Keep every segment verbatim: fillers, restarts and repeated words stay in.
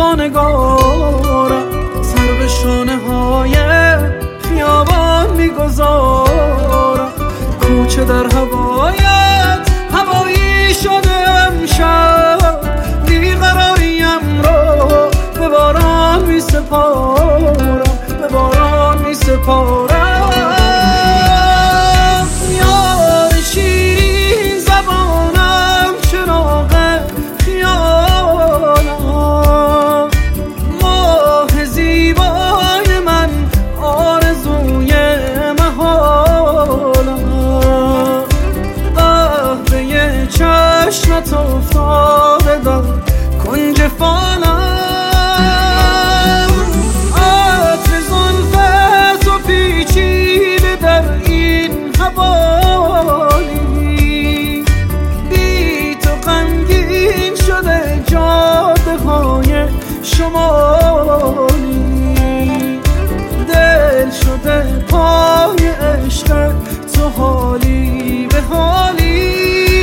با نگارم سر به شانه های خیابان میگذارم. کوچه در هوایت هوایی شده امشب، بیقراریم رو به باران می سپارم، به باران می سپارم. یار شیرین زبانم چراغ خیالم، ماه زیبای من آرزوی محالم. قهوه چشمت افتاده در کنج فالم، شمالی دل شده پای عشق تو، حالی به حالی.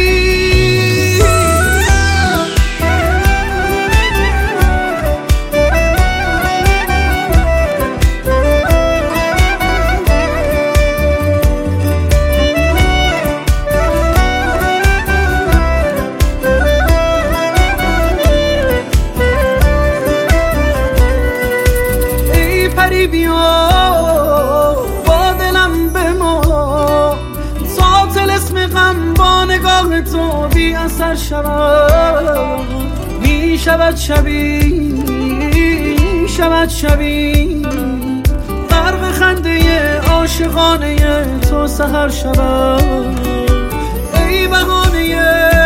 بیا با دلم به ما تا طلسم غم با نگاه تو بی اثر شود. می شود شبی می شود شبی غرق خنده عاشقانه تو سحر شود. ای بهانه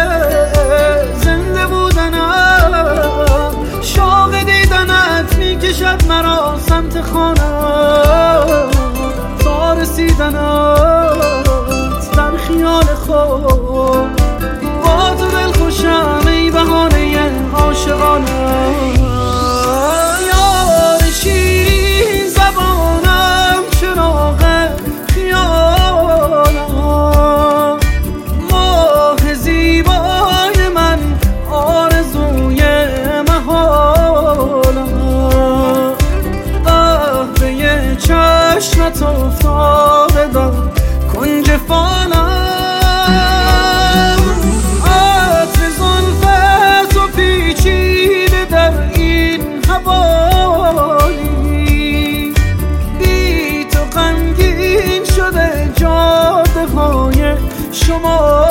زنده بودنم، شوق دیدنت می کشد مرا سمت خانم، تا رسیدنت در خیال خود با تو دل خوشم. ای بهانه عاشقانم، یار شیرین زبانم چراغ خیالم، ماه زیبای من آرزوی محالم. قهوه چشمت افتاده در کنج فالم، عطر زلفت و پیچیده در این حوالی. بی تو غمگین شده جاده های شما